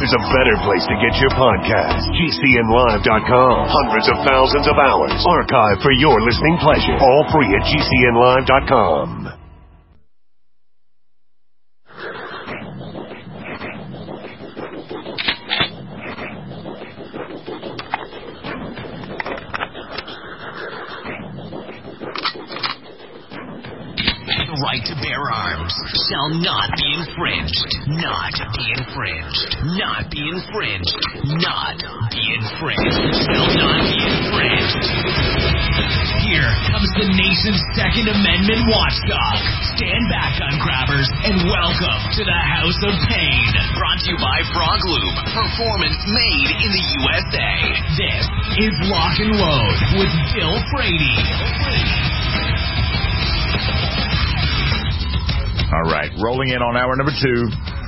there's a better place to get your podcast. GCNlive.com. Hundreds of thousands of hours archived for your listening pleasure. All free at GCNlive.com. Right to bear arms shall not be infringed. Not be infringed. Not be infringed. Not be infringed. Shall not be infringed. Here comes the nation's Second Amendment watchdog. Stand back, gun grabbers, and welcome to the House of Pain. Brought to you by Frog Lube. Performance made in the USA. This is Lock and Load with Bill Frady. All right, rolling in on hour number 2.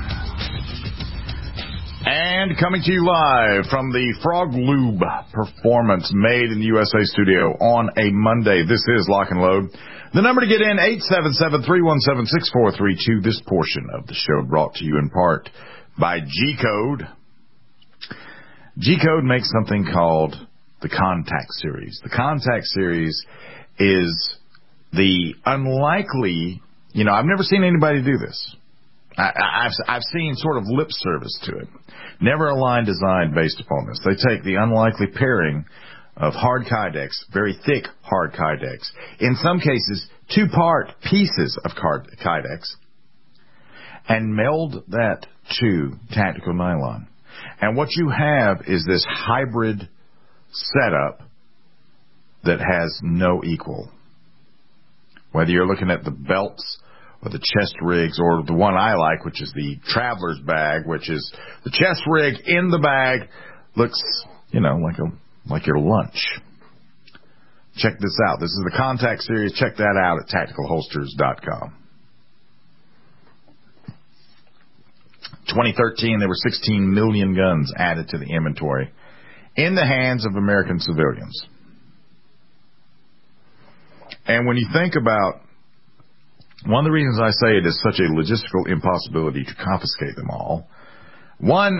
And coming to you live from the Frog Lube Performance Made in the USA studio on a Monday. This is Lock and Load. The number to get in, 877-317-6432. This portion of the show brought to you in part by G-Code. G-Code makes something called the Contact Series. The Contact Series is the unlikely... You know, I've never seen anybody do this. I've seen sort of lip service to it. Never a line designed based upon this. They take the unlikely pairing of hard Kydex, very thick hard Kydex, in some cases 2-part pieces of Kydex, and meld that to tactical nylon. And what you have is this hybrid setup that has no equal. Whether you're looking at the belts or the chest rigs, or the one I like, which is the traveler's bag, which is the chest rig in the bag, looks, you know, like your lunch. Check this out. This is the Contact Series. Check that out at tacticalholsters.com. 2013, there were 16 million guns added to the inventory in the hands of American civilians. And when you think about, one of the reasons I say it is such a logistical impossibility to confiscate them all, one,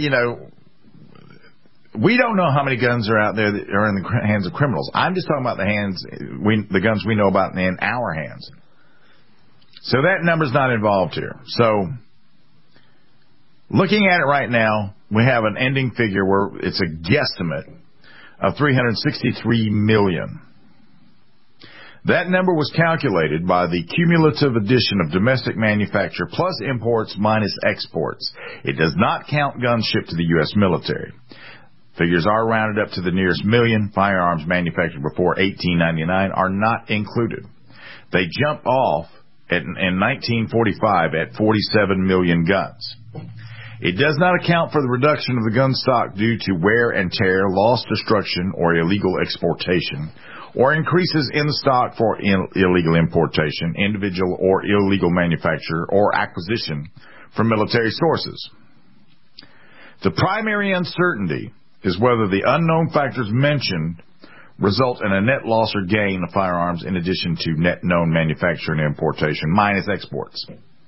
we don't know how many guns are out there that are in the hands of criminals. I'm just talking about the guns we know about in our hands. So that number's not involved here. So, looking at it right now, we have an ending figure where it's a guesstimate of 363 million. That number was calculated by the cumulative addition of domestic manufacture plus imports minus exports. It does not count guns shipped to the U.S. military. Figures are rounded up to the nearest million. Firearms manufactured before 1899 are not included. They jump off in 1945 at 47 million guns. It does not account for the reduction of the gun stock due to wear and tear, loss, destruction, or illegal exportation, or increases in the stock for illegal importation, individual or illegal manufacture, or acquisition from military sources. The primary uncertainty is whether the unknown factors mentioned result in a net loss or gain of firearms in addition to net known manufacture and importation minus exports.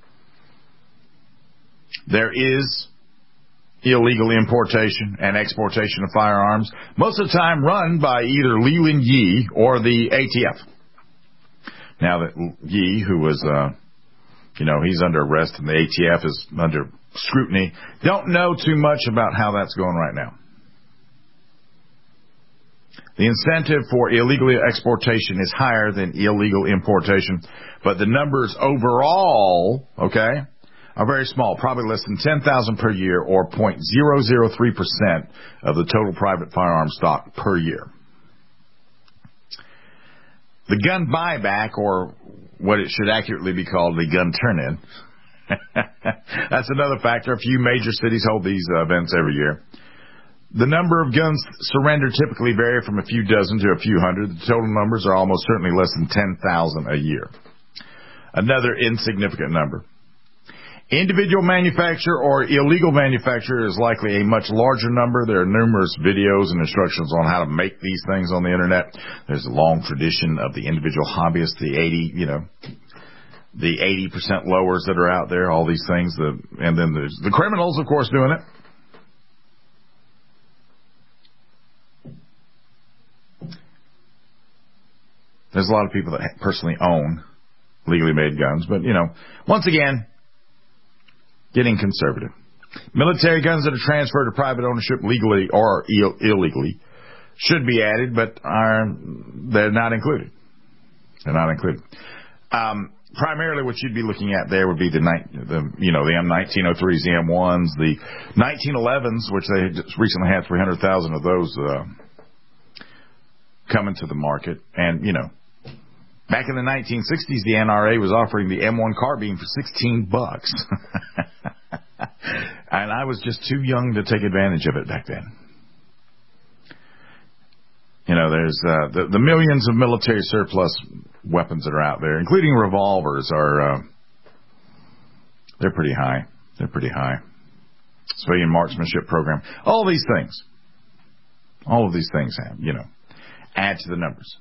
There is illegal importation and exportation of firearms, most of the time run by either Leland Yee or the ATF. Now that Yee, who was, he's under arrest and the ATF is under scrutiny, don't know too much about how that's going right now. The incentive for illegal exportation is higher than illegal importation, but the numbers overall, are very small, probably less than 10,000 per year or 0.003% of the total private firearm stock per year. The gun buyback, or what it should accurately be called, the gun turn-in, that's another factor. A few major cities hold these events every year. The number of guns surrendered typically vary from a few dozen to a few hundred. The total numbers are almost certainly less than 10,000 a year. Another insignificant number. Individual manufacture or illegal manufacture is likely a much larger number. There are numerous videos and instructions on how to make these things on the internet. There's a long tradition of the individual hobbyist, the 80% lowers that are out there, all these things. And then there's the criminals, of course, doing it. There's a lot of people that personally own legally made guns, but, once again, getting conservative. Military guns that are transferred to private ownership legally or illegally should be added, but they're not included. They're not included. Primarily what you'd be looking at there would be the M1903s, the M1s, the 1911s, which they just recently had 300,000 of those coming to the market. And, back in the 1960s, the NRA was offering the M1 carbine for $16. And I was just too young to take advantage of it back then. There's the millions of military surplus weapons that are out there, including revolvers, they're pretty high. They're pretty high. Civilian marksmanship program. All of these things have, add to the numbers.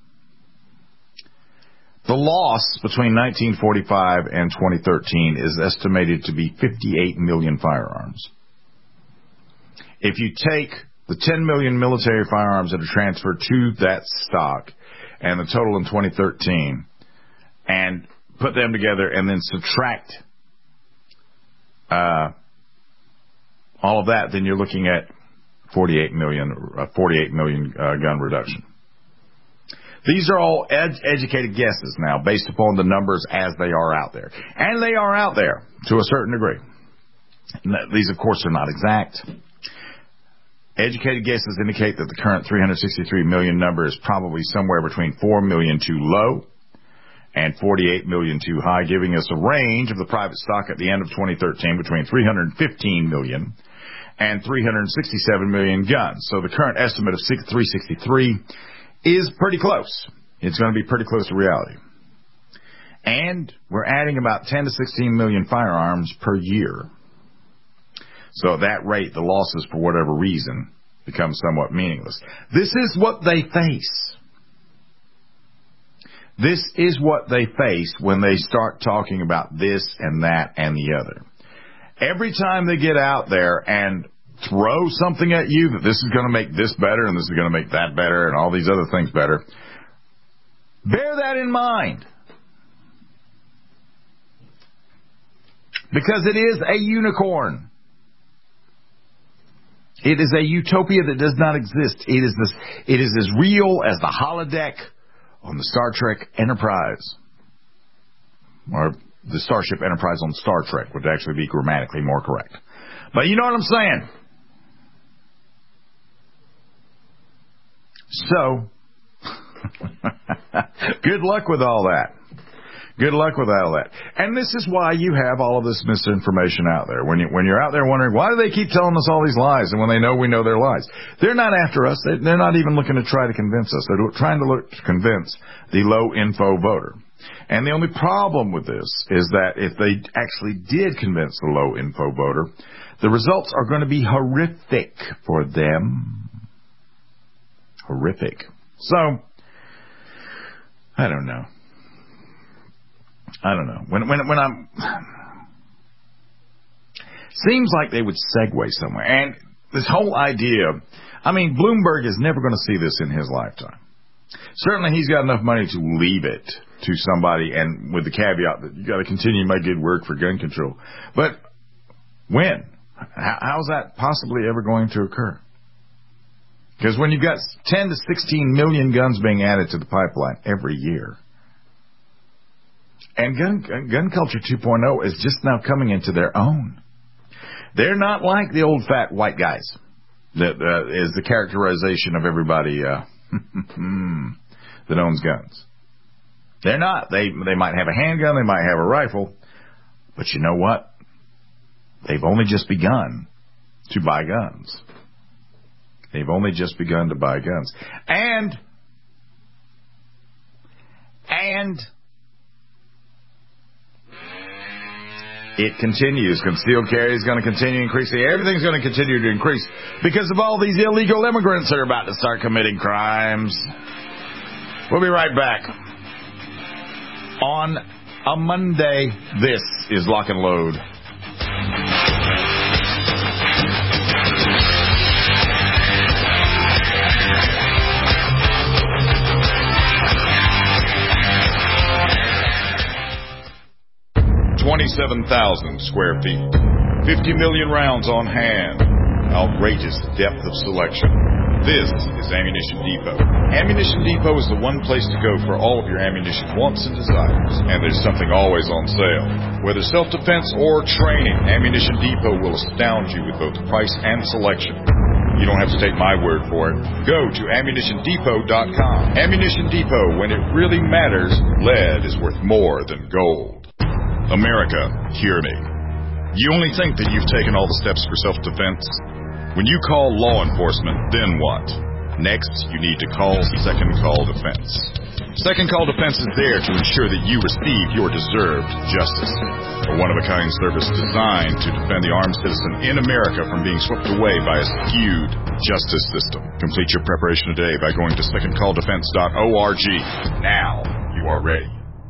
The loss between 1945 and 2013 is estimated to be 58 million firearms. If you take the 10 million military firearms that are transferred to that stock and the total in 2013 and put them together and then subtract all of that, then you're looking at 48 million gun reduction. These are all educated guesses now based upon the numbers as they are out there. And they are out there to a certain degree. These, of course, are not exact. Educated guesses indicate that the current 363 million number is probably somewhere between 4 million too low and 48 million too high, giving us a range of the private stock at the end of 2013 between 315 million and 367 million guns. So the current estimate of 363 is pretty close. It's going to be pretty close to reality. And we're adding about 10 to 16 million firearms per year. So at that rate, the losses, for whatever reason, become somewhat meaningless. This is what they face. This is what they face when they start talking about this and that and the other. Every time they get out there and throw something at you that this is going to make this better and this is going to make that better and all these other things better, bear that in mind. Because it is a unicorn. It is a utopia that does not exist. It is as real as the holodeck on the Star Trek Enterprise. Or the Starship Enterprise on Star Trek would actually be grammatically more correct. But you know what I'm saying? So, good luck with all that. Good luck with all that. And this is why you have all of this misinformation out there. When you're out there wondering, why do they keep telling us all these lies? And when they know we know they're lies. They're not after us. They're not even looking to try to convince us. They're trying to convince the low-info voter. And the only problem with this is that if they actually did convince the low-info voter, the results are going to be horrific for them. Horrific. So, I don't know. When I'm... Seems like they would segue somewhere. And this whole idea... Bloomberg is never going to see this in his lifetime. Certainly he's got enough money to leave it to somebody, and with the caveat that you got to continue my good work for gun control. But when? How's that possibly ever going to occur? Because when you've got 10 to 16 million guns being added to the pipeline every year, and gun culture 2.0 is just now coming into their own. They're not like the old fat white guys. That is the characterization of everybody that owns guns. They're not. They might have a handgun, they might have a rifle, but you know what? They've only just begun to buy guns. They've only just begun to buy guns. And it continues. Concealed carry is going to continue increasing. Everything's going to continue to increase because of all these illegal immigrants that are about to start committing crimes. We'll be right back. On a Monday, this is Lock and Load. 27,000 square feet. 50 million rounds on hand. Outrageous depth of selection. This is Ammunition Depot. Ammunition Depot is the one place to go for all of your ammunition wants and desires. And there's something always on sale. Whether self-defense or training, Ammunition Depot will astound you with both price and selection. You don't have to take my word for it. Go to AmmunitionDepot.com. Ammunition Depot, when it really matters, lead is worth more than gold. America, hear me. You only think that you've taken all the steps for self-defense? When you call law enforcement, then what? Next, you need to call Second Call Defense. Second Call Defense is there to ensure that you receive your deserved justice. A one-of-a-kind service designed to defend the armed citizen in America from being swept away by a skewed justice system. Complete your preparation today by going to secondcalldefense.org. Now you are ready.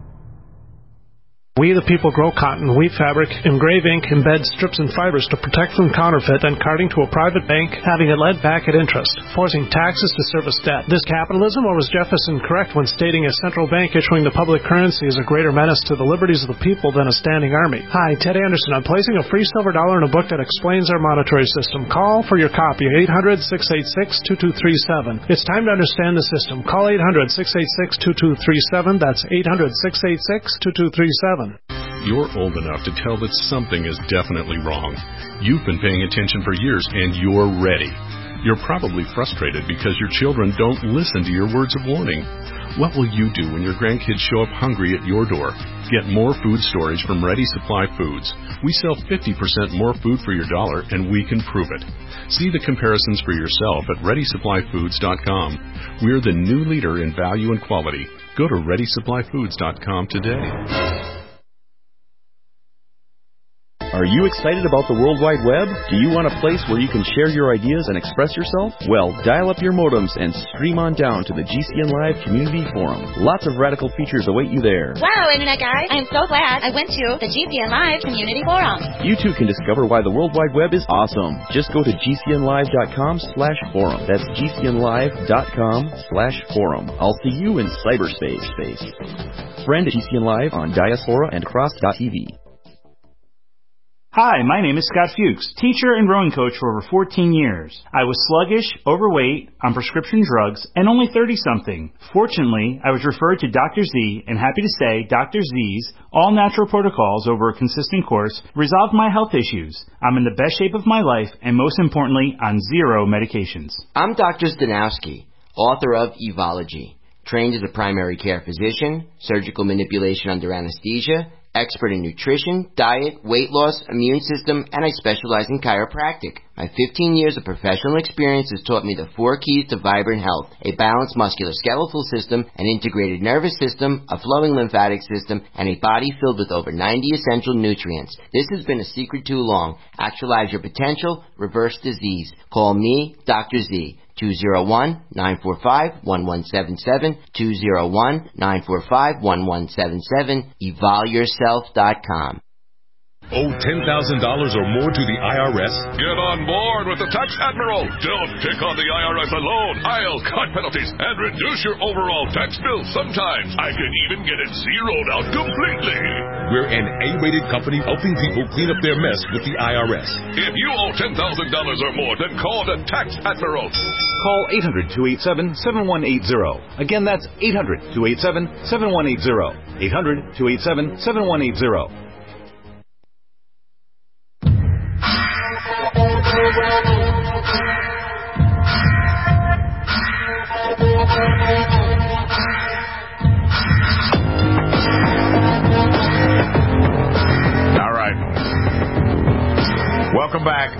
We the people grow cotton, weave fabric, engrave ink, embed strips and fibers to protect from counterfeit and carting to a private bank, having it led back at interest, forcing taxes to service debt. This capitalism, or was Jefferson correct when stating a central bank issuing the public currency is a greater menace to the liberties of the people than a standing army? Hi, Ted Anderson. I'm placing a free silver dollar in a book that explains our monetary system. Call for your copy, 800-686-2237. It's time to understand the system. Call 800-686-2237. That's 800-686-2237. You're old enough to tell that something is definitely wrong. You've been paying attention for years, and you're ready. You're probably frustrated because your children don't listen to your words of warning. What will you do when your grandkids show up hungry at your door? Get more food storage from Ready Supply Foods. We sell 50% more food for your dollar, and we can prove it. See the comparisons for yourself at ReadySupplyFoods.com. We're the new leader in value and quality. Go to ReadySupplyFoods.com today. Are you excited about the World Wide Web? Do you want a place where you can share your ideas and express yourself? Well, dial up your modems and stream on down to the GCN Live Community Forum. Lots of radical features await you there. Wow, Internet guys, I'm so glad I went to the GCN Live Community Forum. You too can discover why the World Wide Web is awesome. Just go to GCNlive.com/forum. That's GCNlive.com/forum. I'll see you in cyberspace. Friend GCN Live on Diaspora and Cross.tv. Hi, my name is Scott Fuchs, teacher and rowing coach for over 14 years. I was sluggish, overweight, on prescription drugs, and only 30-something. Fortunately, I was referred to Dr. Z, and happy to say Dr. Z's all-natural protocols over a consistent course resolved my health issues. I'm in the best shape of my life, and most importantly, on 0 medications. I'm Dr. Zdanowski, author of Evology, trained as a primary care physician, surgical manipulation under anesthesia, expert in nutrition, diet, weight loss, immune system, and I specialize in chiropractic. My 15 years of professional experience has taught me the 4 keys to vibrant health: a balanced musculoskeletal system, an integrated nervous system, a flowing lymphatic system, and a body filled with over 90 essential nutrients. This has been a secret too long. Actualize your potential, reverse disease. Call me, Dr. Z. 201-945-1177, 201-945-1177, evolyourself.com. Owe $10,000 or more to the IRS? Get on board with the Tax Admiral. Don't pick on the IRS alone. I'll cut penalties and reduce your overall tax bill. Sometimes I can even get it zeroed out completely. We're an A-rated company helping people clean up their mess with the IRS. If you owe $10,000 or more, then call the Tax Admiral. Call 800-287-7180. Again, that's 800-287-7180. 800-287-7180. All right. Welcome back.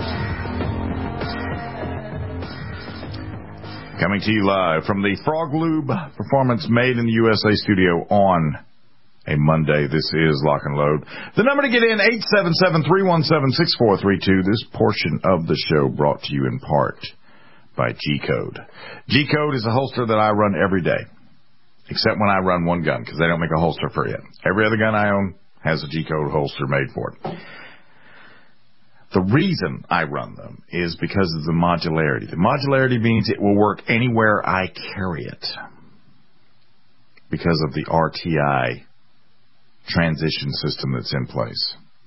Coming to you live from the Frog Lube Performance Made in the USA studio on a Monday. This is Lock and Load. The number to get in, 877-317-6432. This portion of the show brought to you in part by G-Code. G-Code is a holster that I run every day, except when I run one gun, because they don't make a holster for you. Every other gun I own has a G-Code holster made for it. The reason I run them is because of the modularity. The modularity means it will work anywhere I carry it because of the RTI transition system that's in place.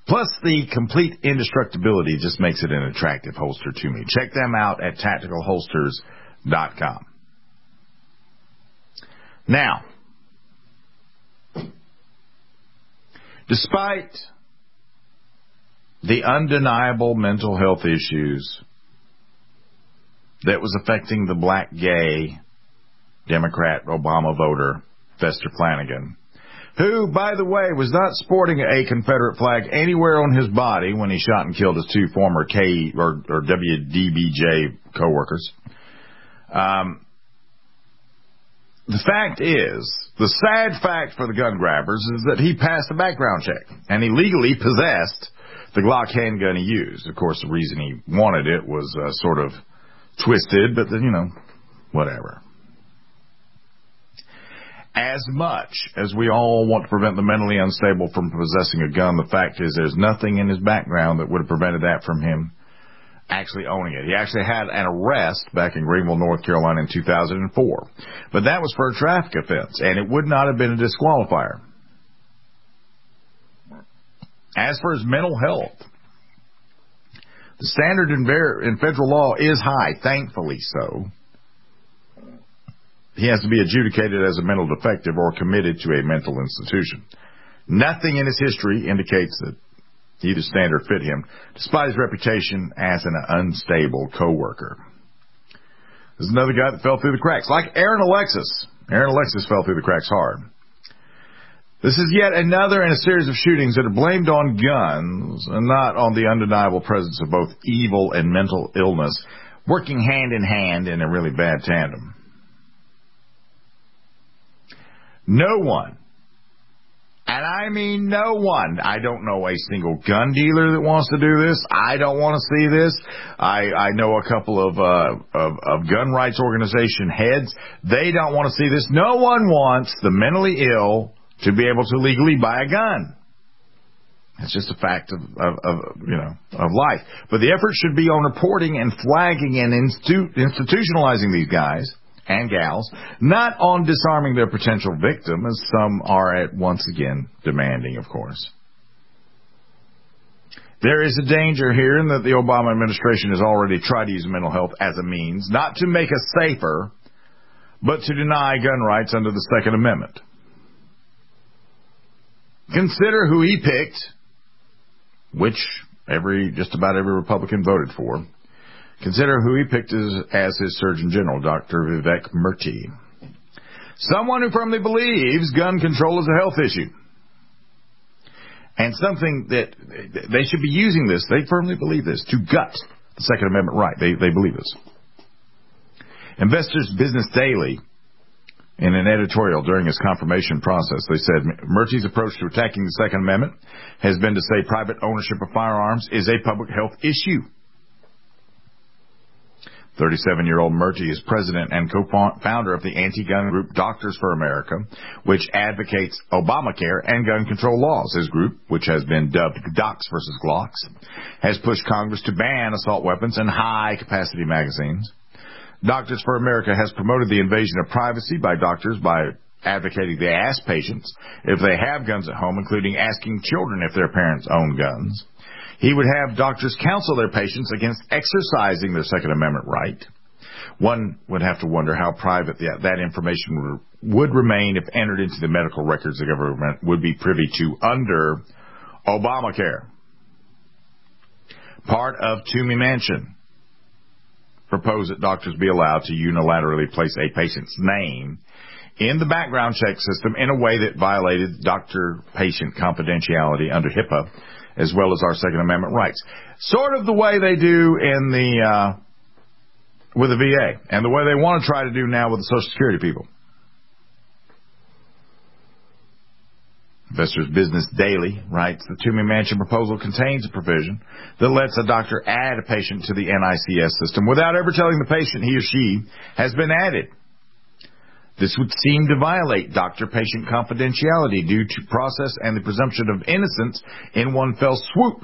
Plus, the complete indestructibility just makes it an attractive holster to me. Check them out at tacticalholsters.com. Now, despite the undeniable mental health issues that was affecting the black gay Democrat Obama voter, Fester Flanagan, who, by the way, was not sporting a Confederate flag anywhere on his body when he shot and killed his two former WDBJ co-workers. The fact is, the sad fact for the gun grabbers is that he passed a background check, and he legally possessed the Glock handgun he used. Of course, the reason he wanted it was sort of twisted, but then, whatever. As much as we all want to prevent the mentally unstable from possessing a gun, the fact is there's nothing in his background that would have prevented that from him actually owning it. He actually had an arrest back in Greenville, North Carolina in 2004. But that was for a traffic offense, and it would not have been a disqualifier. As for his mental health, the standard in federal law is high, thankfully so. He has to be adjudicated as a mental defective or committed to a mental institution. Nothing in his history indicates that either standard fit him, despite his reputation as an unstable coworker. There's another guy that fell through the cracks, like Aaron Alexis. Aaron Alexis fell through the cracks hard. This is yet another in a series of shootings that are blamed on guns and not on the undeniable presence of both evil and mental illness, working hand in hand in a really bad tandem. No one, and I mean no one, I don't know a single gun dealer that wants to do this. I don't want to see this. I know a couple of gun rights organization heads. They don't want to see this. No one wants the mentally ill to be able to legally buy a gun. It's just a fact of life. But the effort should be on reporting and flagging and institutionalizing these guys and gals, not on disarming their potential victim, as some are once again demanding, of course. There is a danger here in that the Obama administration has already tried to use mental health as a means, not to make us safer, but to deny gun rights under the Second Amendment. Consider who he picked, which just about every Republican voted for. Consider who he picked as his Surgeon General, Dr. Vivek Murthy. Someone who firmly believes gun control is a health issue. And something that they should be using this, they firmly believe this, to gut the Second Amendment right. They believe this. Investors Business Daily, in an editorial during his confirmation process, they said, Murthy's approach to attacking the Second Amendment has been to say private ownership of firearms is a public health issue. 37-year-old Murthy is president and co-founder of the anti-gun group Doctors for America, which advocates Obamacare and gun control laws. His group, which has been dubbed Docs versus Glocks, has pushed Congress to ban assault weapons and high-capacity magazines. Doctors for America has promoted the invasion of privacy by doctors by advocating they ask patients if they have guns at home, including asking children if their parents own guns. He would have doctors counsel their patients against exercising their Second Amendment right. One would have to wonder how private that information would remain if entered into the medical records the government would be privy to under Obamacare. Part of Toomey Manchin proposed that doctors be allowed to unilaterally place a patient's name in the background check system in a way that violated doctor-patient confidentiality under HIPAA, as well as our Second Amendment rights. Sort of the way they do with the VA, and the way they want to try to do now with the Social Security people. Investors Business Daily writes, the Toomey Manchin proposal contains a provision that lets a doctor add a patient to the NICS system without ever telling the patient he or she has been added. This would seem to violate doctor-patient confidentiality due to process and the presumption of innocence in one fell swoop.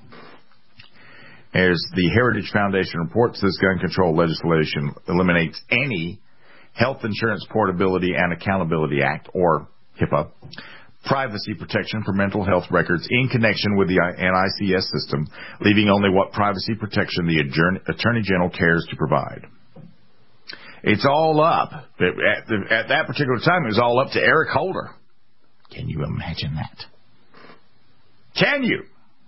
As the Heritage Foundation reports, this gun control legislation eliminates any Health Insurance Portability and Accountability Act, or HIPAA, privacy protection for mental health records in connection with the NICS system, leaving only what privacy protection the Attorney General cares to provide. It's all up. At that particular time, it was all up to Eric Holder. Can you imagine that? Can you?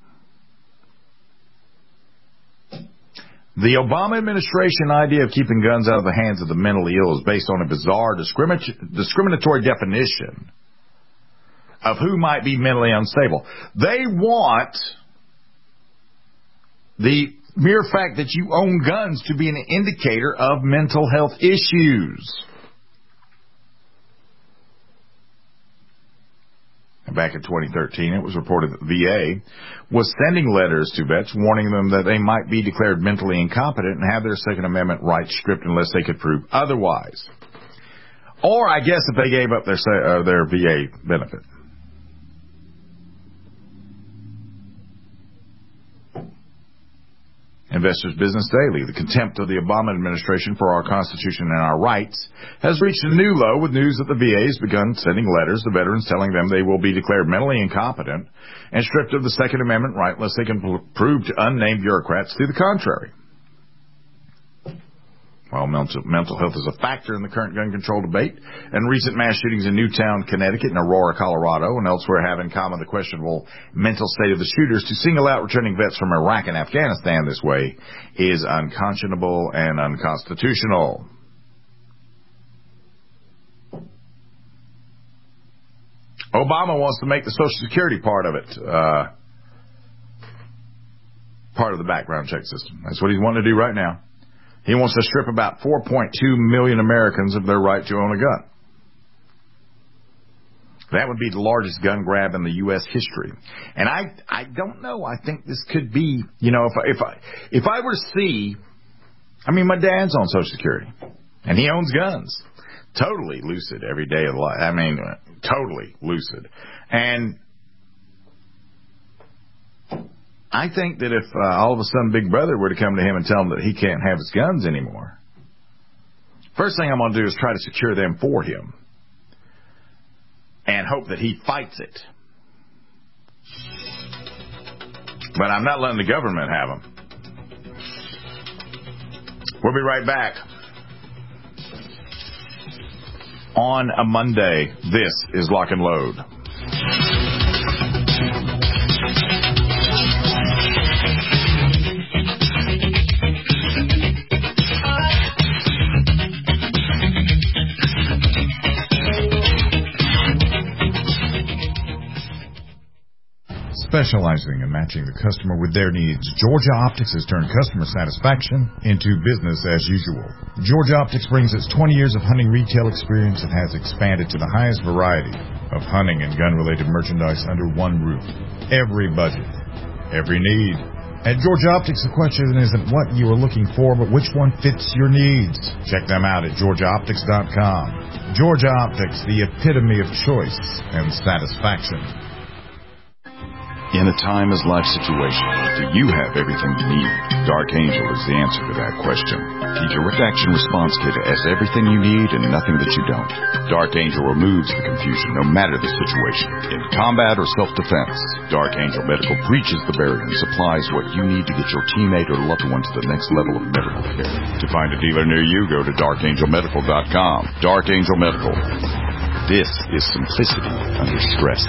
The Obama administration idea of keeping guns out of the hands of the mentally ill is based on a bizarre discriminatory definition of who might be mentally unstable. They want the mere fact that you own guns to be an indicator of mental health issues. Back in 2013, it was reported that the VA was sending letters to vets warning them that they might be declared mentally incompetent and have their Second Amendment rights stripped unless they could prove otherwise. Or, I guess, if they gave up their VA benefit. Investors Business Daily. The contempt of the Obama administration for our Constitution and our rights has reached a new low with news that the VA has begun sending letters to veterans telling them they will be declared mentally incompetent and stripped of the Second Amendment right unless they can prove to unnamed bureaucrats to the contrary. While mental health is a factor in the current gun control debate, and recent mass shootings in Newtown, Connecticut, and Aurora, Colorado, and elsewhere have in common the questionable mental state of the shooters, to single out returning vets from Iraq and Afghanistan this way is unconscionable and unconstitutional. Obama wants to make the Social Security part of it part of the background check system. That's what he's wanting to do right now. He wants to strip about 4.2 million Americans of their right to own a gun. That would be the largest gun grab in the U.S. history. And I don't know. I think this could be, if I were to see, my dad's on Social Security, and he owns guns. Totally lucid every day of life. Totally lucid. And I think that if all of a sudden Big Brother were to come to him and tell him that he can't have his guns anymore, first thing I'm going to do is try to secure them for him and hope that he fights it. But I'm not letting the government have them. We'll be right back. On a Monday, this is Lock and Load. Specializing in matching the customer with their needs, Georgia Optics has turned customer satisfaction into business as usual. Georgia Optics brings its 20 years of hunting retail experience and has expanded to the highest variety of hunting and gun-related merchandise under one roof. Every budget, every need. At Georgia Optics, the question isn't what you are looking for, but which one fits your needs. Check them out at GeorgiaOptics.com. Georgia Optics, the epitome of choice and satisfaction. In a timeless life situation, do you have everything you need? Dark Angel is the answer to that question. The Direct Action Response Kit has everything you need and nothing that you don't. Dark Angel removes the confusion no matter the situation. In combat or self-defense, Dark Angel Medical breaches the barrier and supplies what you need to get your teammate or loved one to the next level of medical care. To find a dealer near you, go to darkangelmedical.com. Dark Angel Medical. This is simplicity under stress.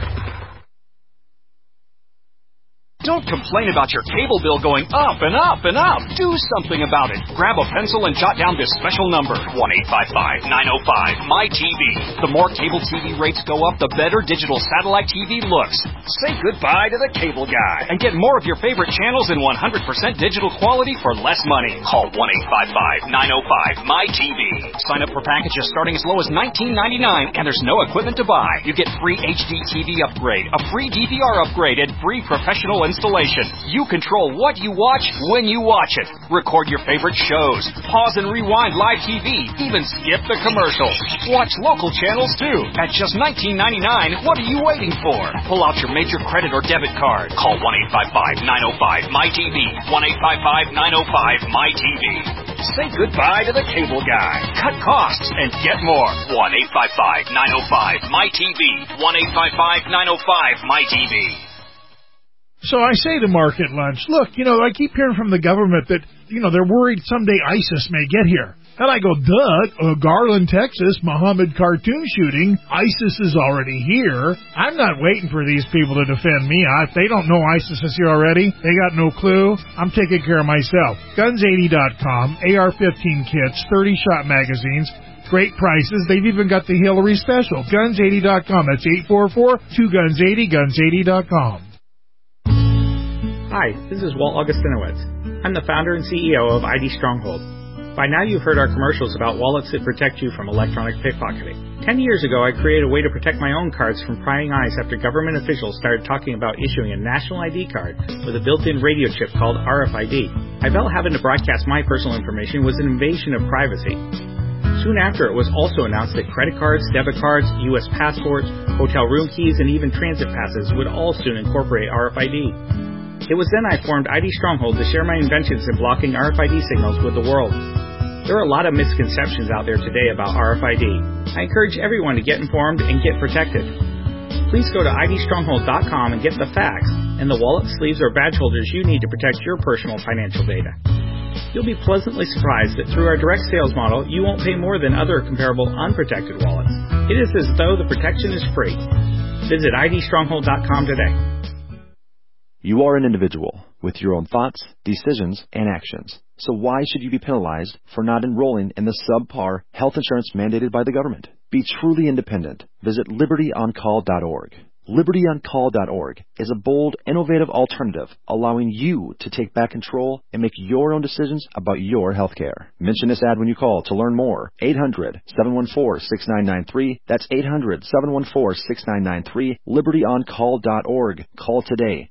Don't complain about your cable bill going up and up and up. Do something about it. Grab a pencil and jot down this special number, 1-855-905-MY-TV. The more cable TV rates go up, the better digital satellite TV looks. Say goodbye to the cable guy and get more of your favorite channels in 100% digital quality for less money. Call 1-855-905-MY-TV. Sign up for packages starting as low as $19.99, and there's no equipment to buy. You get free HD TV upgrade, a free DVR upgrade, and free professional installation. You control what you watch when you watch it. Record your favorite shows. Pause and rewind live TV. Even skip the commercials. Watch local channels too. At just $19.99, what are you waiting for? Pull out your major credit or debit card. Call 1-855-905-MY-TV. 1-855-905-MY-TV. Say goodbye to the cable guy. Cut costs and get more. 1-855-905-MyTV. 1-855-905-MyTV. So I say to Mark at lunch, look, I keep hearing from the government that, they're worried someday ISIS may get here. And I go, duh, Garland, Texas, Muhammad cartoon shooting, ISIS is already here. I'm not waiting for these people to defend me. If they don't know ISIS is here already, they got no clue. I'm taking care of myself. Guns80.com, AR-15 kits, 30-shot magazines, great prices. They've even got the Hillary special. Guns80.com. That's 844-2-GUNS-80, Guns80.com. Hi, this is Walt Augustinowitz. I'm the founder and CEO of ID Stronghold. By now you've heard our commercials about wallets that protect you from electronic pickpocketing. 10 years ago, I created a way to protect my own cards from prying eyes after government officials started talking about issuing a national ID card with a built-in radio chip called RFID. I felt having to broadcast my personal information was an invasion of privacy. Soon after, it was also announced that credit cards, debit cards, U.S. passports, hotel room keys, and even transit passes would all soon incorporate RFID. It was then I formed ID Stronghold to share my inventions in blocking RFID signals with the world. There are a lot of misconceptions out there today about RFID. I encourage everyone to get informed and get protected. Please go to idstronghold.com and get the facts and the wallet, sleeves, or badge holders you need to protect your personal financial data. You'll be pleasantly surprised that through our direct sales model, you won't pay more than other comparable unprotected wallets. It is as though the protection is free. Visit idstronghold.com today. You are an individual with your own thoughts, decisions, and actions. So why should you be penalized for not enrolling in the subpar health insurance mandated by the government? Be truly independent. Visit libertyoncall.org. LibertyOnCall.org is a bold, innovative alternative allowing you to take back control and make your own decisions about your health care. Mention this ad when you call to learn more. 800-714-6993. That's 800-714-6993. LibertyOnCall.org. Call today.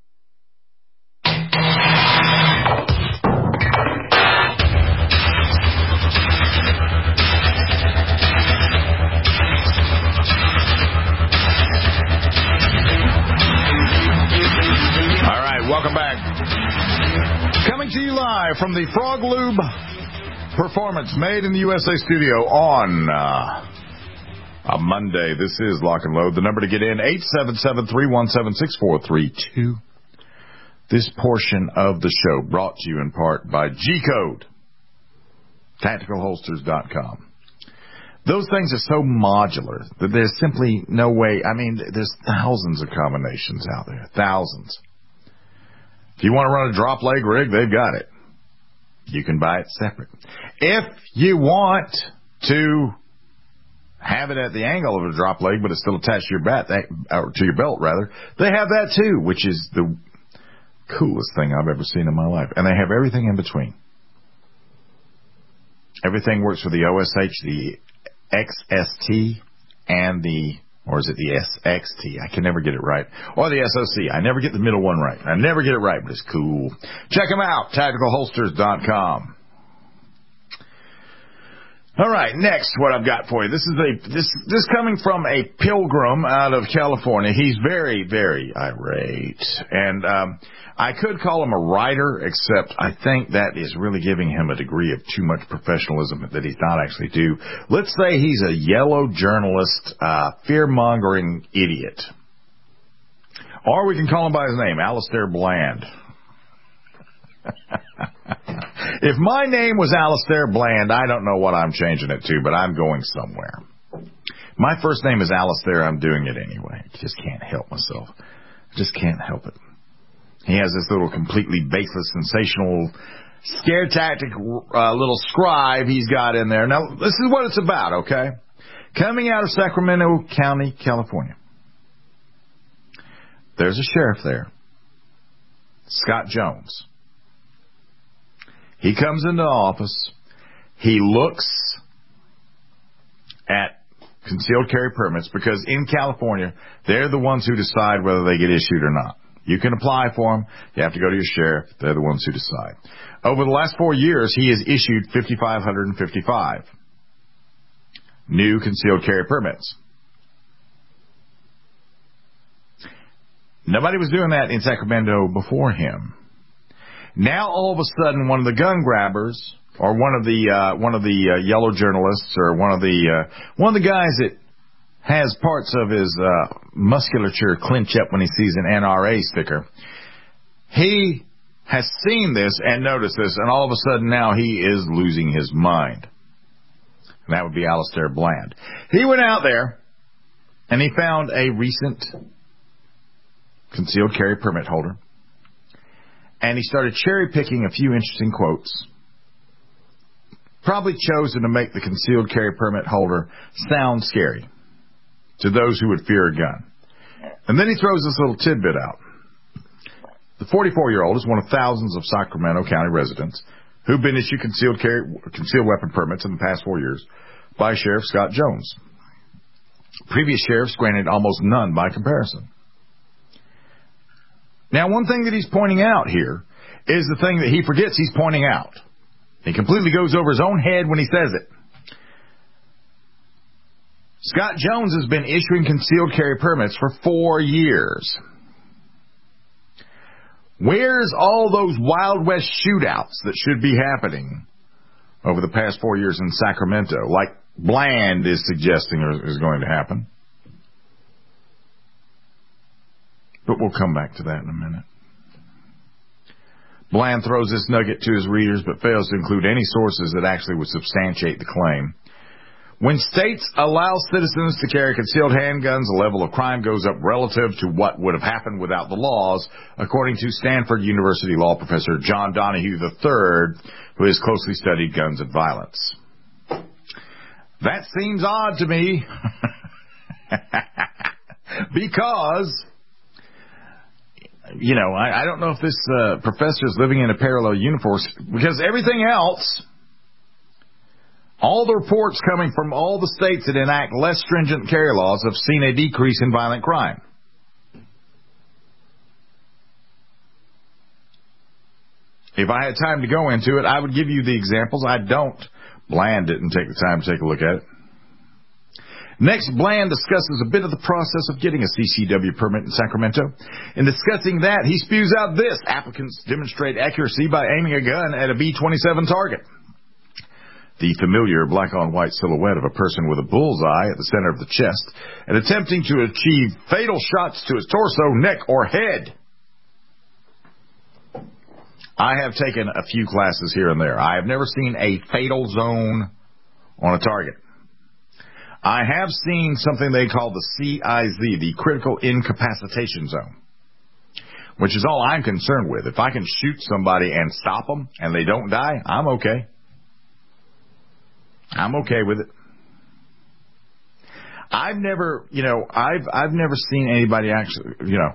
Welcome back. Coming to you live from the Frog Lube Performance Made in the USA studio on a Monday. This is Lock and Load. The number to get in, 877-317-6432. This portion of the show brought to you in part by G-Code, TacticalHolsters.com. Those things are so modular that there's simply no way. I mean, there's thousands of combinations out there. Thousands. If you want to run a drop leg rig, they've got it. You can buy it separate. If you want to have it at the angle of a drop leg, but it's still attached to your to your belt, rather, they have that too, which is the coolest thing I've ever seen in my life. And they have everything in between. Everything works for the OSH, the XST, and or is it the SXT? I can never get it right. Or the SOC. I never get the middle one right. I never get it right, but it's cool. Check them out, TacticalHolsters.com. All right, next, what I've got for you. This is coming from a pilgrim out of California. He's very, very irate. And I could call him a writer, except I think that is really giving him a degree of too much professionalism that he's not actually due. Let's say he's a yellow journalist, fear-mongering idiot. Or we can call him by his name, Alistair Bland. If my name was Alistair Bland, I don't know what I'm changing it to, but I'm going somewhere. My first name is Alistair. I'm doing it anyway. I just can't help myself. I just can't help it. He has this little completely baseless, sensational, scare tactic little scribe he's got in there. Now, this is what it's about, okay? Coming out of Sacramento County, California. There's a sheriff there, Scott Jones. He comes into the office. He looks at concealed carry permits because in California, they're the ones who decide whether they get issued or not. You can apply for them. You have to go to your sheriff. They're the ones who decide. Over the last 4 years, he has issued 5,555 new concealed carry permits. Nobody was doing that in Sacramento before him. Now, all of a sudden, one of the gun grabbers or one of the yellow journalists, or one of the guys that has parts of his musculature clench up when he sees an NRA sticker. He has seen this and noticed this, and all of a sudden now he is losing his mind. And that would be Alistair Bland. He went out there and he found a recent concealed carry permit holder, and he started cherry picking a few interesting quotes, probably chosen to make the concealed carry permit holder sound scary to those who would fear a gun. And then he throws this little tidbit out. The 44-year-old is one of thousands of Sacramento County residents who've been issued concealed weapon permits in the past 4 years by Sheriff Scott Jones. Previous sheriffs granted almost none by comparison. Now, one thing that he's pointing out here is the thing that he forgets he's pointing out. He completely goes over his own head when he says it. Scott Jones has been issuing concealed carry permits for 4 years. Where's all those Wild West shootouts that should be happening over the past 4 years in Sacramento, like Bland is suggesting is going to happen? But we'll come back to that in a minute. Bland throws this nugget to his readers, but fails to include any sources that actually would substantiate the claim. When states allow citizens to carry concealed handguns, the level of crime goes up relative to what would have happened without the laws, according to Stanford University law professor John Donahue III, who has closely studied guns and violence. That seems odd to me, because, you know, I don't know if this professor is living in a parallel universe, because everything else, all the reports coming from all the states that enact less stringent carry laws have seen a decrease in violent crime. If I had time to go into it, I would give you the examples. I don't. Bland didn't take the time to take a look at it. Next, Bland discusses a bit of the process of getting a CCW permit in Sacramento. In discussing that, he spews out this: applicants demonstrate accuracy by aiming a gun at a B-27 target. The familiar black-on-white silhouette of a person with a bullseye at the center of the chest, and attempting to achieve fatal shots to his torso, neck, or head. I have taken a few classes here and there. I have never seen a fatal zone on a target. I have seen something they call the CIZ, the critical incapacitation zone, which is all I'm concerned with. If I can shoot somebody and stop them and they don't die, I'm okay. I'm okay with it. I've never seen anybody actually,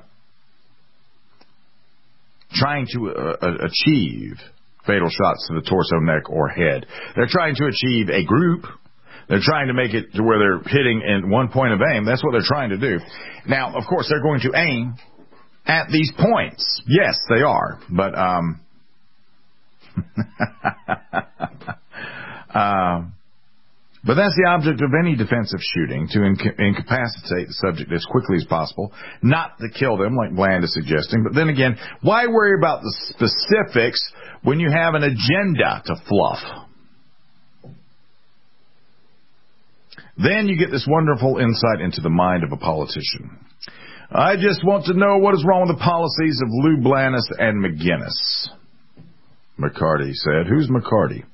trying to achieve fatal shots to the torso, neck, or head. They're trying to achieve a group. They're trying to make it to where they're hitting in one point of aim. That's what they're trying to do. Now, of course, they're going to aim at these points. Yes, they are. But, but that's the object of any defensive shooting, to incapacitate the subject as quickly as possible, not to kill them like Bland is suggesting. But then again, why worry about the specifics when you have an agenda to fluff? Then you get this wonderful insight into the mind of a politician. I just want to know what is wrong with the policies of Lou Blanis and McGinnis. McCarty said. Who's McCarty?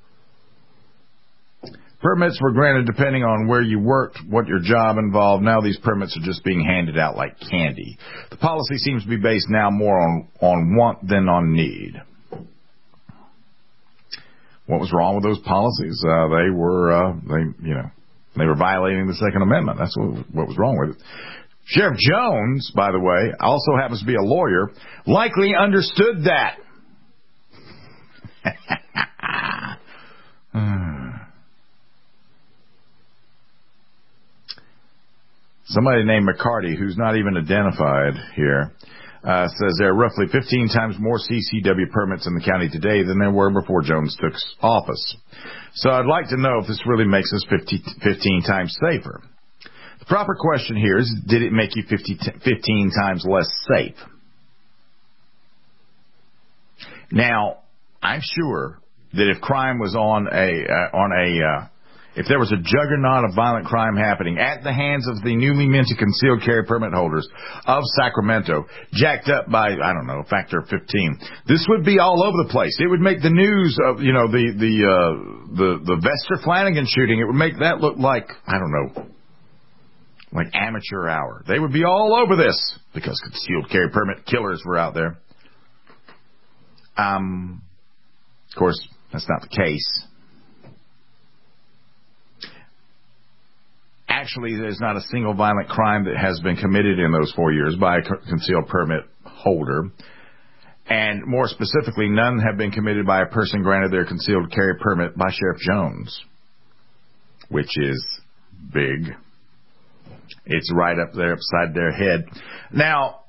Permits were granted depending on where you worked, what your job involved. Now these permits are just being handed out like candy. The policy seems to be based now more on want than on need. What was wrong with those policies? They were violating the Second Amendment. That's what was wrong with it. Sheriff Jones, by the way, also happens to be a lawyer, likely understood that. Somebody named McCarty, who's not even identified here, says there are roughly 15 times more CCW permits in the county today than there were before Jones took office. So I'd like to know if this really makes us 15 times safer. The proper question here is, did it make you 15 times less safe? Now, I'm sure that if crime was if there was a juggernaut of violent crime happening at the hands of the newly minted concealed carry permit holders of Sacramento, jacked up by, I don't know, factor of 15, this would be all over the place. It would make the news of, the Vester Flanagan shooting. It would make that look like, I don't know, like amateur hour. They would be all over this because concealed carry permit killers were out there. Of course, that's not the case. Actually, there's not a single violent crime that has been committed in those 4 years by a concealed permit holder. And more specifically, none have been committed by a person granted their concealed carry permit by Sheriff Jones, which is big. It's right up there upside their head. Now,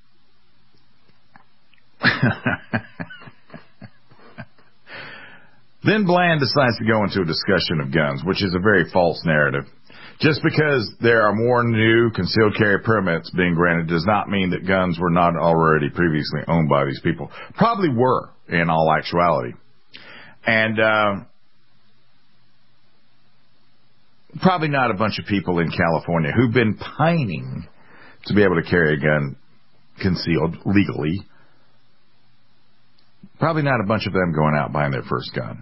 then Bland decides to go into a discussion of guns, which is a very false narrative. Just because there are more new concealed carry permits being granted does not mean that guns were not already previously owned by these people. Probably were, in all actuality. And probably not a bunch of people in California who've been pining to be able to carry a gun concealed legally. Probably not a bunch of them going out buying their first gun.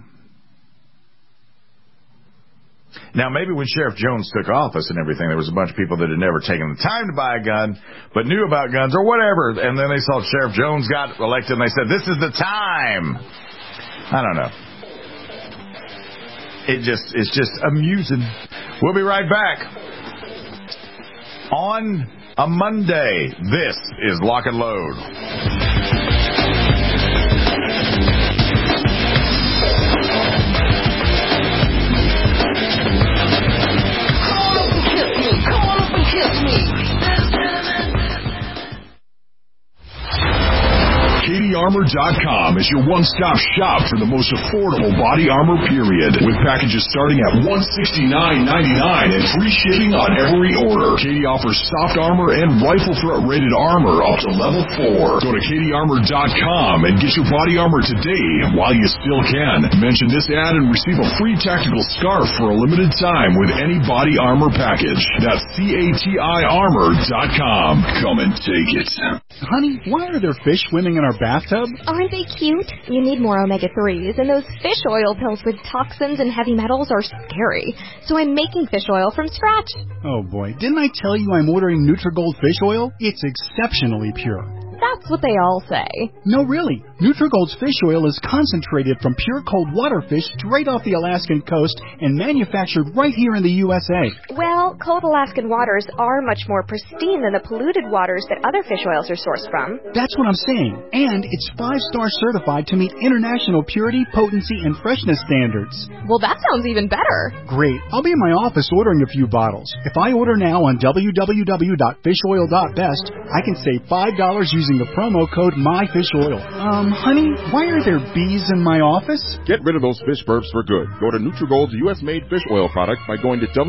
Now, maybe when Sheriff Jones took office and everything, there was a bunch of people that had never taken the time to buy a gun, but knew about guns or whatever, and then they saw Sheriff Jones got elected, and they said, this is the time. I don't know. It's just amusing. We'll be right back. On a Monday, this is Lock and Load. CatieArmor.com is your one-stop shop for the most affordable body armor, period. With packages starting at $169.99 and free shipping on every order. Katie offers soft armor and rifle threat-rated armor up to level 4. Go to CatieArmor.com and get your body armor today while you still can. Mention this ad and receive a free tactical scarf for a limited time with any body armor package. That's CatieArmor.com. Come and take it. Honey, why are there fish swimming in our bathtub? Aren't they cute? You need more omega-3s, and those fish oil pills with toxins and heavy metals are scary. So I'm making fish oil from scratch. Oh boy, didn't I tell you I'm ordering Nutrigold fish oil? It's exceptionally pure. That's what they all say. No, really. Nutrigold's fish oil is concentrated from pure cold water fish straight off the Alaskan coast and manufactured right here in the USA. Well, cold Alaskan waters are much more pristine than the polluted waters that other fish oils are sourced from. That's what I'm saying. And it's 5-star certified to meet international purity, potency, and freshness standards. Well, that sounds even better. Great. I'll be in my office ordering a few bottles. If I order now on www.fishoil.best, I can save $5 using the promo code MyFishOil. Honey, why are there bees in my office? Get rid of those fish burps for good. Go to Nutrigold's U.S.-made fish oil product by going to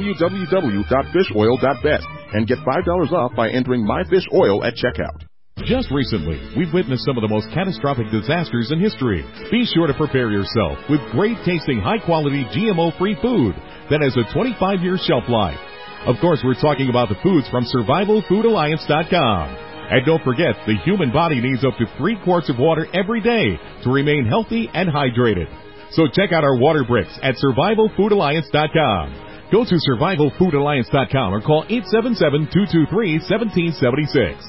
www.fishoil.bet and get $5 off by entering MyFishOil at checkout. Just recently, we've witnessed some of the most catastrophic disasters in history. Be sure to prepare yourself with great-tasting, high-quality, GMO-free food that has a 25-year shelf life. Of course, we're talking about the foods from SurvivalFoodAlliance.com. And don't forget, the human body needs up to 3 quarts of water every day to remain healthy and hydrated. So check out our water bricks at SurvivalFoodAlliance.com. Go to SurvivalFoodAlliance.com or call 877-223-1776.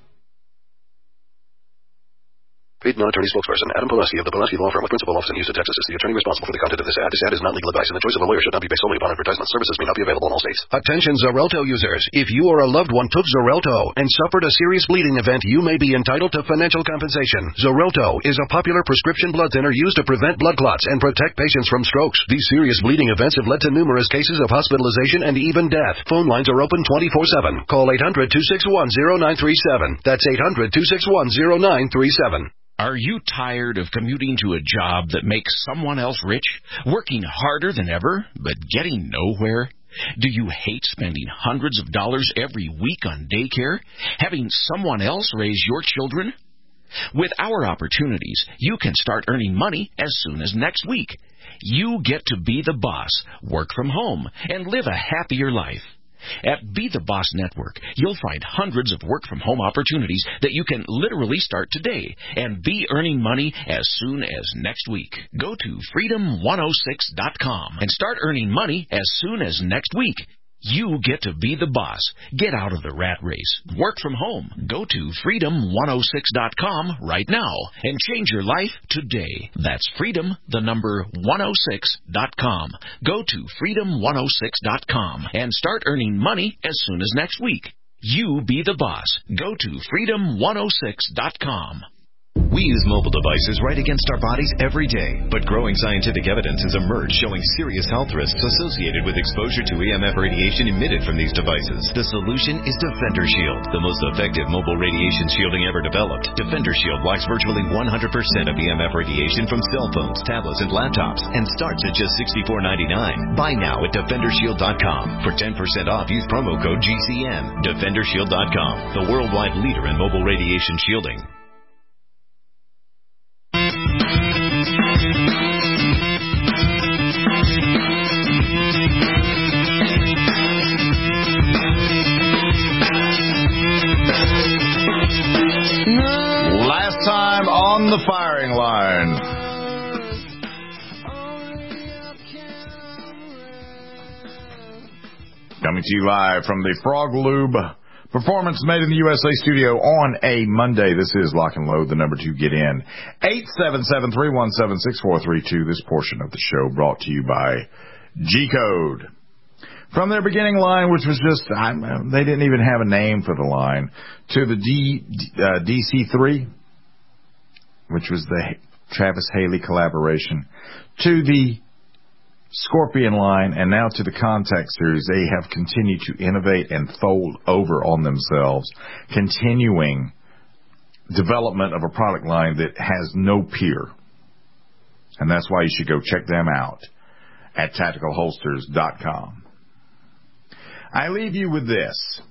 Paid non-attorney spokesperson Adam Pulaski of the Pulaski Law Firm with principal office in Houston, Texas is the attorney responsible for the content of this ad. This ad is not legal advice, and the choice of a lawyer should not be based solely upon advertisement. Services may not be available in all states. Attention Xarelto users. If you or a loved one took Xarelto and suffered a serious bleeding event, you may be entitled to financial compensation. Xarelto is a popular prescription blood thinner used to prevent blood clots and protect patients from strokes. These serious bleeding events have led to numerous cases of hospitalization and even death. Phone lines are open 24/7. Call 800-261-0937. That's 800-261-0937. Are you tired of commuting to a job that makes someone else rich, working harder than ever, but getting nowhere? Do you hate spending hundreds of dollars every week on daycare, having someone else raise your children? With our opportunities, you can start earning money as soon as next week. You get to be the boss, work from home, and live a happier life. At Be the Boss Network, you'll find hundreds of work-from-home opportunities that you can literally start today and be earning money as soon as next week. Go to freedom106.com and start earning money as soon as next week. You get to be the boss. Get out of the rat race. Work from home. Go to freedom106.com right now and change your life today. That's freedom106.com. Go to freedom106.com and start earning money as soon as next week. You be the boss. Go to freedom106.com. We use mobile devices right against our bodies every day, but growing scientific evidence has emerged showing serious health risks associated with exposure to EMF radiation emitted from these devices. The solution is Defender Shield, the most effective mobile radiation shielding ever developed. Defender Shield blocks virtually 100% of EMF radiation from cell phones, tablets, and laptops, and starts at just $64.99. Buy now at DefenderShield.com. For 10% off, use promo code GCN. DefenderShield.com, the worldwide leader in mobile radiation shielding. Last time on the firing line. Coming to you live from the Frog Lube Performance Made in the USA studio on a Monday. This is Lock and Load, the number to get in. 877-317-6432. This portion of the show brought to you by G-Code. From their beginning line, which was just, they didn't even have a name for the line, to the DC3, which was the Travis Haley collaboration, to the Scorpion line, and now to the Contact series. They have continued to innovate and fold over on themselves, continuing development of a product line that has no peer. And that's why you should go check them out at TacticalHolsters.com. I leave you with this.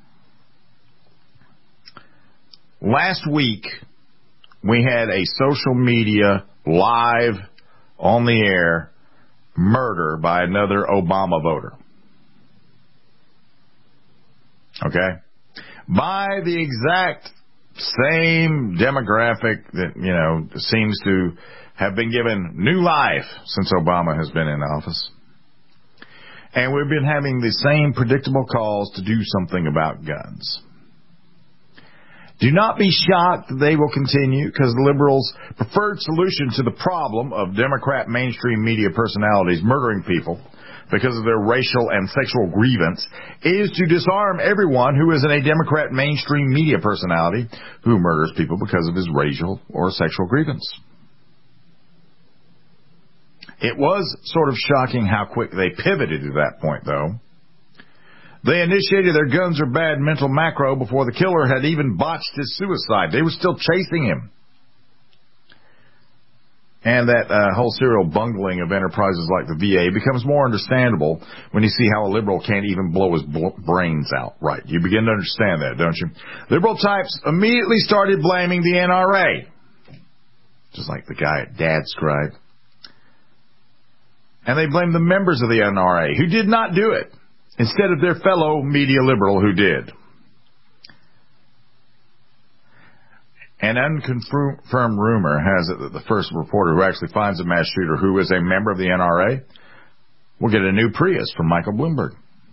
Last week, we had a social media live on the air murder by another Obama voter. Okay? By the exact same demographic that, seems to have been given new life since Obama has been in office. And we've been having the same predictable calls to do something about guns. Do not be shocked that they will continue, because the liberals' preferred solution to the problem of Democrat mainstream media personalities murdering people because of their racial and sexual grievance is to disarm everyone who is in a Democrat mainstream media personality who murders people because of his racial or sexual grievance. It was sort of shocking how quick they pivoted to that point, though. They initiated their guns are bad mental macro before the killer had even botched his suicide. They were still chasing him. And that whole serial bungling of enterprises like the VA becomes more understandable when you see how a liberal can't even blow his brains out. Right. You begin to understand that, don't you? Liberal types immediately started blaming the NRA. Just like the guy at Dad Scribe. And they blamed the members of the NRA who did not do it, instead of their fellow media liberal who did. An unconfirmed rumor has it that the first reporter who actually finds a mass shooter who is a member of the NRA will get a new Prius from Michael Bloomberg.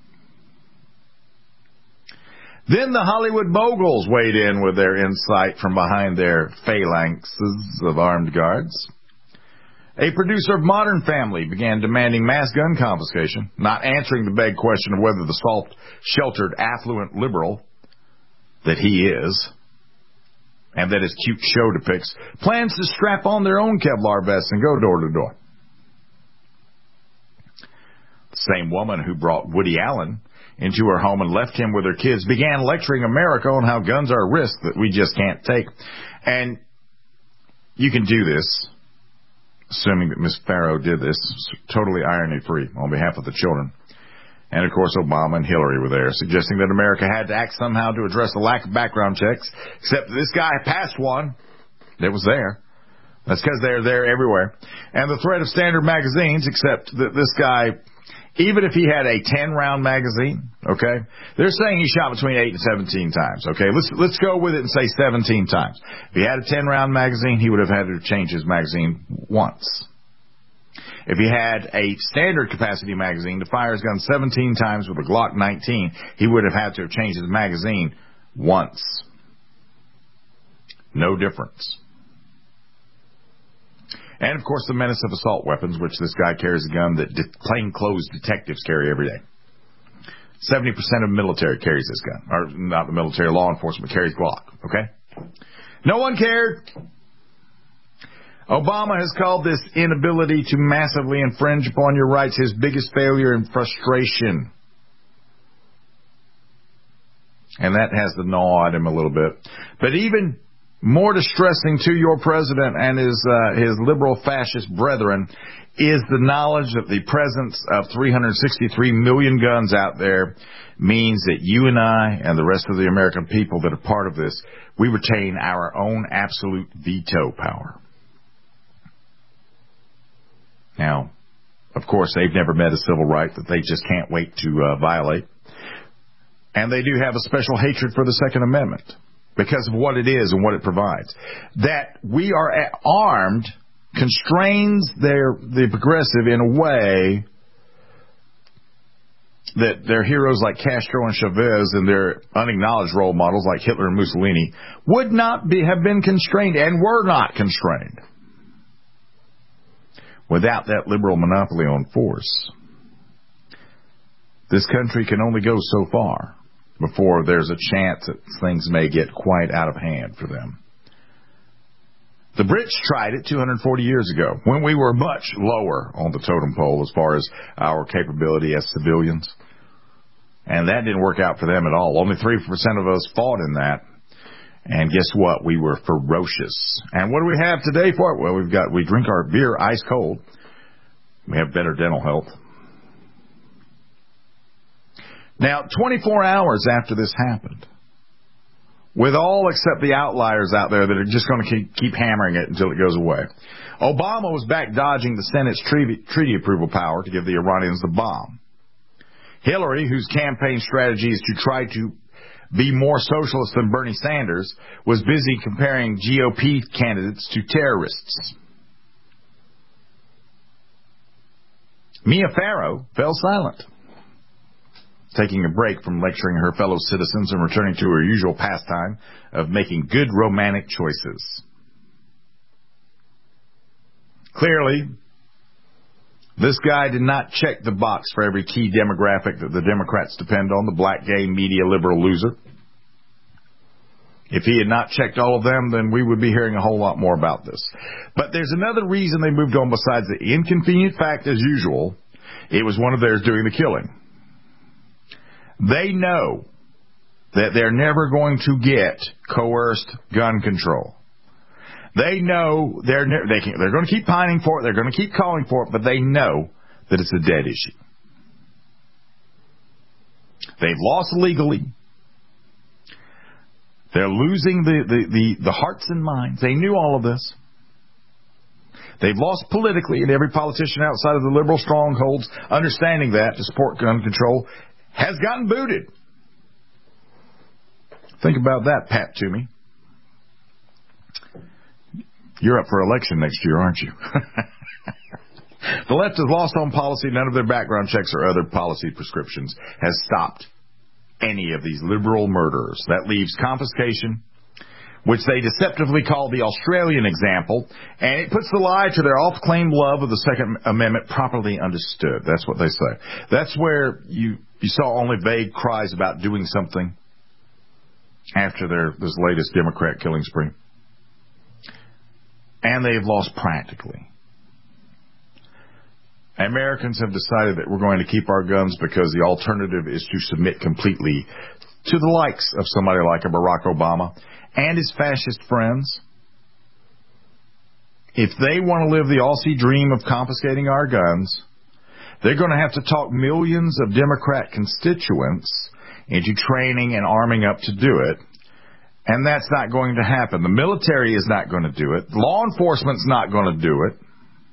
Then the Hollywood moguls weighed in with their insight from behind their phalanxes of armed guards. A producer of Modern Family began demanding mass gun confiscation, not answering the big question of whether the salt-sheltered, affluent liberal that he is, and that his cute show depicts, plans to strap on their own Kevlar vests and go door to door. The same woman who brought Woody Allen into her home and left him with her kids began lecturing America on how guns are a risk that we just can't take. And you can do this, assuming that Miss Farrow did this, totally irony-free on behalf of the children. And, of course, Obama and Hillary were there, suggesting that America had to act somehow to address the lack of background checks, except that this guy passed one It was there. That's because they're there everywhere. And the threat of standard magazines, except that this guy, even if he had a 10-round magazine, okay, they're saying he shot between 8 and 17 times, okay? Let's go with it and say 17 times. If he had a 10-round magazine, he would have had to change his magazine once. If he had a standard capacity magazine to fire his gun 17 times with a Glock 19, he would have had to have changed his magazine once. No difference. And, of course, the menace of assault weapons, which this guy carries a gun that plainclothes detectives carry every day. 70% of the military carries this gun. Or not the military, law enforcement carries Glock. Okay? No one cared. Obama has called this inability to massively infringe upon your rights his biggest failure and frustration. And that has to gnaw at him a little bit. But even more distressing to your president and his liberal fascist brethren is the knowledge that the presence of 363 million guns out there means that you and I and the rest of the American people that are part of this, we retain our own absolute veto power. Now, of course, they've never met a civil right that they just can't wait to violate. And they do have a special hatred for the Second Amendment, because of what it is and what it provides. That we are armed constrains the progressive in a way that their heroes like Castro and Chavez and their unacknowledged role models like Hitler and Mussolini would not have been constrained and were not constrained without that liberal monopoly on force. This country can only go so far before there's a chance that things may get quite out of hand for them. The Brits tried it 240 years ago, when we were much lower on the totem pole as far as our capability as civilians. And that didn't work out for them at all. Only 3% of us fought in that. And guess what? We were ferocious. And what do we have today for it? Well, we drink our beer ice cold. We have better dental health. Now, 24 hours after this happened, with all except the outliers out there that are just going to keep hammering it until it goes away, Obama was back dodging the Senate's treaty approval power to give the Iranians the bomb. Hillary, whose campaign strategy is to try to be more socialist than Bernie Sanders, was busy comparing GOP candidates to terrorists. Mia Farrow fell silent, taking a break from lecturing her fellow citizens and returning to her usual pastime of making good romantic choices. Clearly, this guy did not check the box for every key demographic that the Democrats depend on, the black, gay, media, liberal loser. If he had not checked all of them, then we would be hearing a whole lot more about this. But there's another reason they moved on besides the inconvenient fact, as usual, it was one of theirs doing the killing. They know that they're never going to get coerced gun control. They know they're going to keep pining for it. They're going to keep calling for it, but they know that it's a dead issue. They've lost legally. They're losing the hearts and minds. They knew all of this. They've lost politically, and every politician outside of the liberal strongholds, understanding that to support gun control, has gotten booted. Think about that, Pat Toomey. You're up for election next year, aren't you? The left has lost on policy. None of their background checks or other policy prescriptions has stopped any of these liberal murderers. That leaves confiscation, which they deceptively call the Australian example, and it puts the lie to their oft-claimed love of the Second Amendment properly understood. That's what they say. That's where you saw only vague cries about doing something after this latest Democrat killing spree. And they've lost practically. Americans have decided that we're going to keep our guns because the alternative is to submit completely to the likes of somebody like a Barack Obama and his fascist friends. If they want to live the Aussie dream of confiscating our guns, they're going to have to talk millions of Democrat constituents into training and arming up to do it. And that's not going to happen. The military is not going to do it. Law enforcement's not going to do it.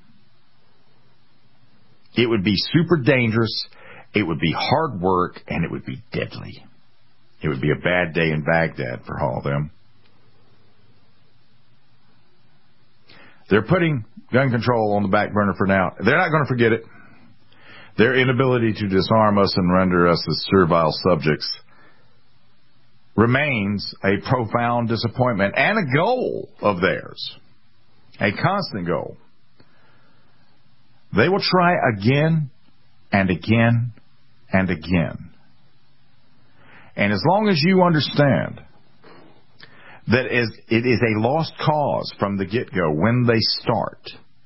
It would be super dangerous. It would be hard work, and it would be deadly. It would be a bad day in Baghdad for all of them. They're putting gun control on the back burner for now. They're not going to forget it. Their inability to disarm us and render us as servile subjects remains a profound disappointment and a goal of theirs, a constant goal. They will try again and again and again. And as long as you understand that it is a lost cause from the get-go when they start,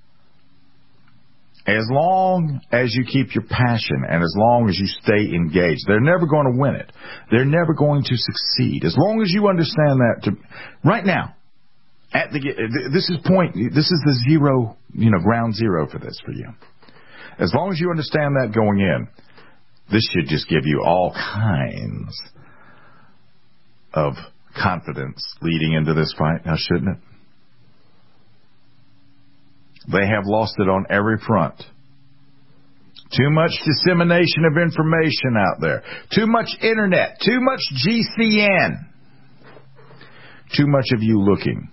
as long as you keep your passion and as long as you stay engaged, they're never going to win it. They're never going to succeed. As long as you understand that right now, this is the zero, ground zero for this for you. As long as you understand that going in, this should just give you all kinds of confidence leading into this fight, now shouldn't it? They have lost it on every front. Too much dissemination of information out there. Too much internet. Too much GCN. Too much of you looking.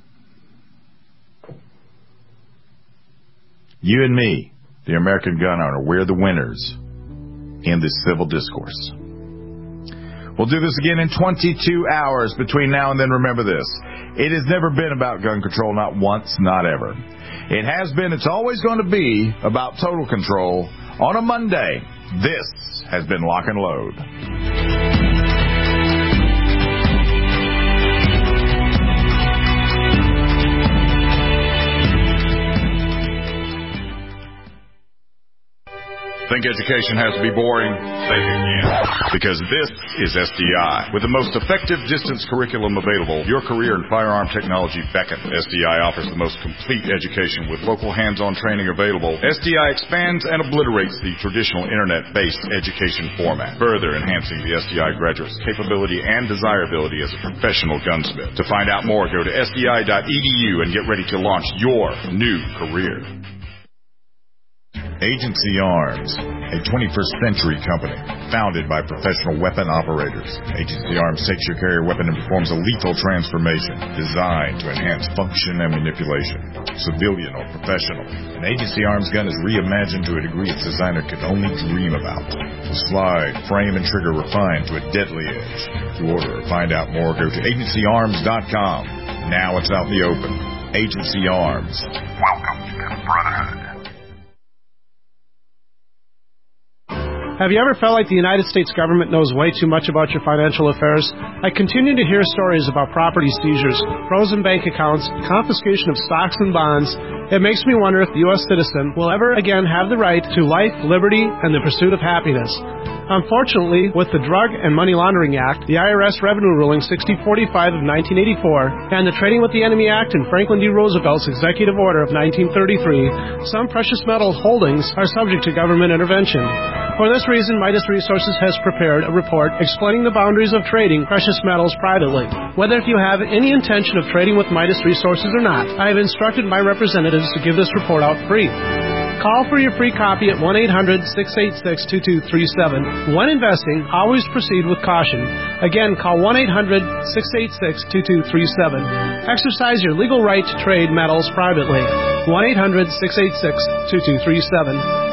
You and me, the American gun owner, we're the winners in this civil discourse. We'll do this again in 22 hours between now and then. Remember this. It has never been about gun control, not once, not ever. It has been, it's always going to be about total control on a Monday. This has been Lock and Load. Think education has to be boring? Think again. Because this is SDI. With the most effective distance curriculum available, your career in firearm technology beckons. SDI offers the most complete education with local hands-on training available. SDI expands and obliterates the traditional internet-based education format, further enhancing the SDI graduate's capability and desirability as a professional gunsmith. To find out more, go to sdi.edu and get ready to launch your new career. Agency Arms, a 21st century company founded by professional weapon operators. Agency Arms takes your carrier weapon and performs a lethal transformation designed to enhance function and manipulation, civilian or professional. An Agency Arms gun is reimagined to a degree its designer could only dream about. The slide, frame, and trigger refined to a deadly edge. To order or find out more, go to agencyarms.com. Now it's out in the open. Agency Arms. Welcome to the Brotherhood. Have you ever felt like the United States government knows way too much about your financial affairs? I continue to hear stories about property seizures, frozen bank accounts, confiscation of stocks and bonds. It makes me wonder if the U.S. citizen will ever again have the right to life, liberty, and the pursuit of happiness. Unfortunately, with the Drug and Money Laundering Act, the IRS Revenue Ruling 6045 of 1984, and the Trading with the Enemy Act and Franklin D. Roosevelt's Executive Order of 1933, some precious metal holdings are subject to government intervention. For this reason, Midas Resources has prepared a report explaining the boundaries of trading precious metals privately. Whether if you have any intention of trading with Midas Resources or not, I have instructed my representatives to give this report out free. Call for your free copy at 1-800-686-2237. When investing, always proceed with caution. Again, call 1-800-686-2237. Exercise your legal right to trade metals privately. 1-800-686-2237.